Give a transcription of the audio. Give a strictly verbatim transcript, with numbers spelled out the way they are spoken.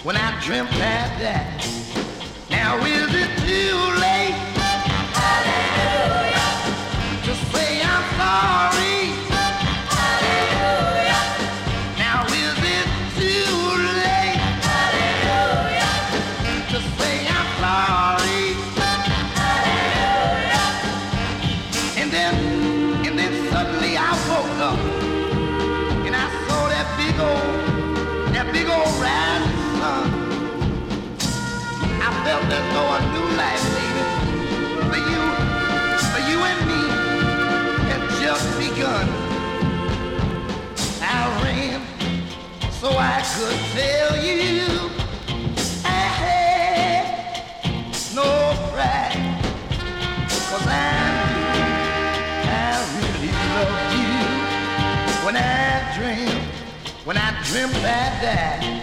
when I dreamt that that. Now is it too late? Hallelujah. To say I'm sorry. Hallelujah. Now is it too late? Hallelujah. To say I'm sorry. Hallelujah. And then, and then suddenly I woke up and I saw that big old, that big old rising sun. I felt as though a new life, baby, for you, for you and me, had just begun. I ran so I could tell you I had no pride, 'cause I knew I really loved you when I dreamed, when I dreamt that day.